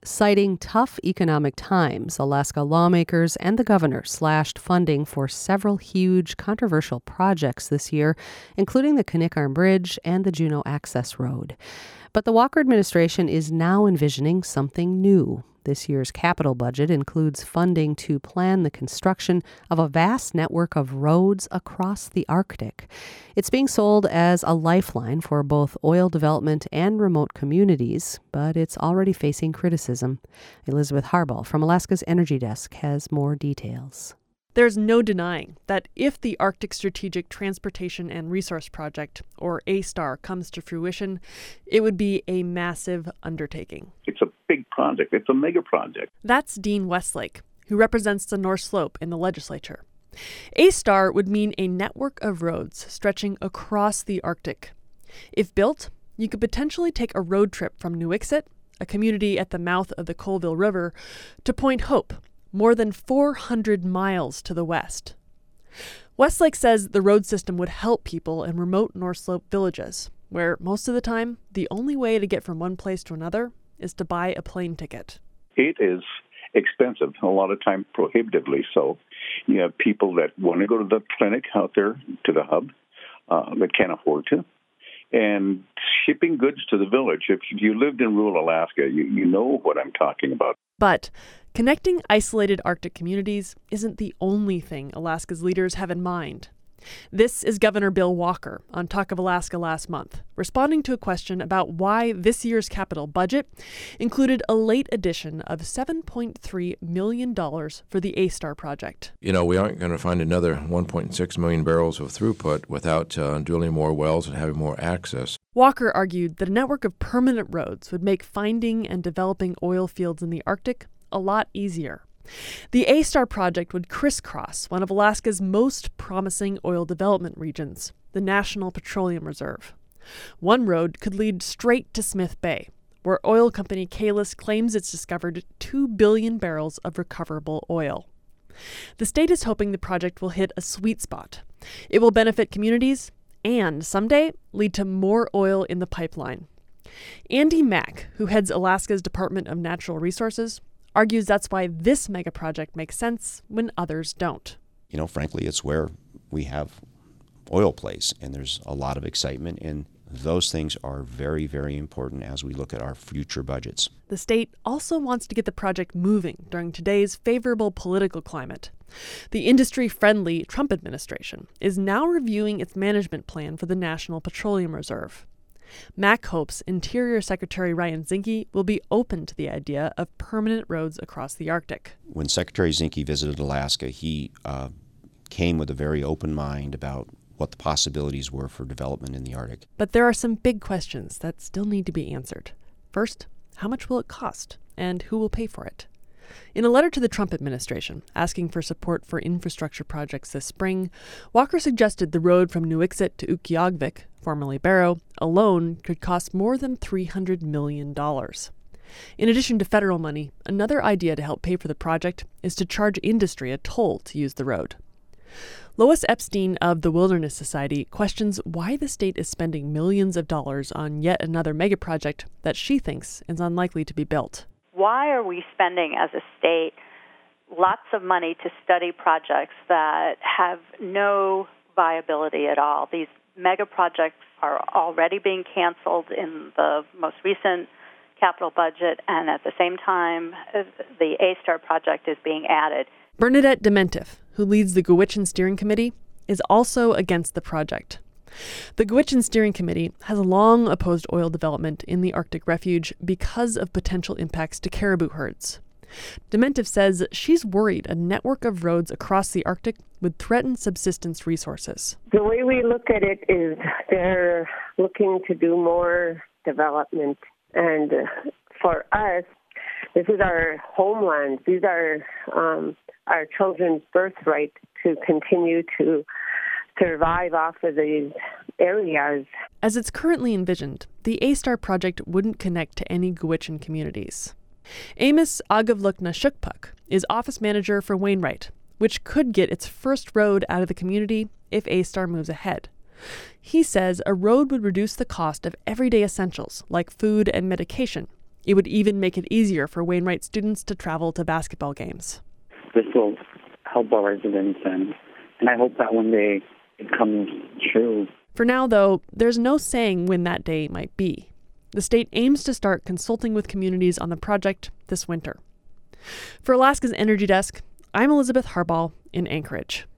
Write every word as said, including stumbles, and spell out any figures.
Citing tough economic times, Alaska lawmakers and the governor slashed funding for several huge controversial projects this year, including the Knickarn Bridge and the Juneau Access Road. But the Walker administration is now envisioning something new. This year's capital budget includes funding to plan the construction of a vast network of roads across the Arctic. It's being sold as a lifeline for both oil development and remote communities, but it's already facing criticism. Elizabeth Harbaugh from Alaska's Energy Desk has more details. There's no denying that if the Arctic Strategic Transportation and Resource Project, or A STAR, comes to fruition, it would be a massive undertaking. It's a big project. It's a mega project. That's Dean Westlake, who represents the North Slope in the legislature. A STAR would mean a network of roads stretching across the Arctic. If built, you could potentially take a road trip from Nuiqsut, a community at the mouth of the Colville River, to Point Hope, more than four hundred miles to the west. Westlake says the road system would help people in remote North Slope villages, where most of the time, the only way to get from one place to another is to buy a plane ticket. It is expensive, a lot of time prohibitively so. You have people that want to go to the clinic out there, to the hub, uh, that can't afford to. And shipping goods to the village, if you lived in rural Alaska, you, you know what I'm talking about. But connecting isolated Arctic communities isn't the only thing Alaska's leaders have in mind. This is Governor Bill Walker on Talk of Alaska last month, responding to a question about why this year's capital budget included a late addition of seven point three million dollars for the A STAR project. You know, we aren't going to find another one point six million barrels of throughput without uh, drilling more wells and having more access. Walker argued that a network of permanent roads would make finding and developing oil fields in the Arctic a lot easier. The A STAR project would crisscross one of Alaska's most promising oil development regions, the National Petroleum Reserve. One road could lead straight to Smith Bay, where oil company Kalis claims it's discovered two billion barrels of recoverable oil. The state is hoping the project will hit a sweet spot. It will benefit communities and someday lead to more oil in the pipeline. Andy Mack, who heads Alaska's Department of Natural Resources, argues that's why this mega project makes sense when others don't. You know, frankly, it's where we have oil plays, and there's a lot of excitement, and those things are very, very important as we look at our future budgets. The state also wants to get the project moving during today's favorable political climate. The industry-friendly Trump administration is now reviewing its management plan for the National Petroleum Reserve. Mack hopes Interior Secretary Ryan Zinke will be open to the idea of permanent roads across the Arctic. When Secretary Zinke visited Alaska, he uh, came with a very open mind about what the possibilities were for development in the Arctic. But there are some big questions that still need to be answered. First, how much will it cost, and who will pay for it? In a letter to the Trump administration asking for support for infrastructure projects this spring, Walker suggested the road from Nuiqsut to Utqiagvik, formerly Barrow, alone could cost more than three hundred million dollars. In addition to federal money, another idea to help pay for the project is to charge industry a toll to use the road. Lois Epstein of the Wilderness Society questions why the state is spending millions of dollars on yet another megaproject that she thinks is unlikely to be built. Why are we spending as a state lots of money to study projects that have no viability at all? These mega projects are already being canceled in the most recent capital budget, and at the same time, the A STAR project is being added. Bernadette Dementif, who leads the Gwich'in Steering Committee, is also against the project. The Gwich'in Steering Committee has long opposed oil development in the Arctic refuge because of potential impacts to caribou herds. Dementif says she's worried a network of roads across the Arctic would threaten subsistence resources. The way we look at it is they're looking to do more development. And for us, this is our homeland. These are um, our children's birthright to continue to survive off of these areas. As it's currently envisioned, the A STAR project wouldn't connect to any Gwich'in communities. Amos Agavluk-Nashukpuk is office manager for Wainwright, which could get its first road out of the community if A STAR moves ahead. He says a road would reduce the cost of everyday essentials like food and medication. It would even make it easier for Wainwright students to travel to basketball games. This will help our residents, and, and I hope that one day it comes true. For now, though, there's no saying when that day might be. The state aims to start consulting with communities on the project this winter. For Alaska's Energy Desk, I'm Elizabeth Harbaugh in Anchorage.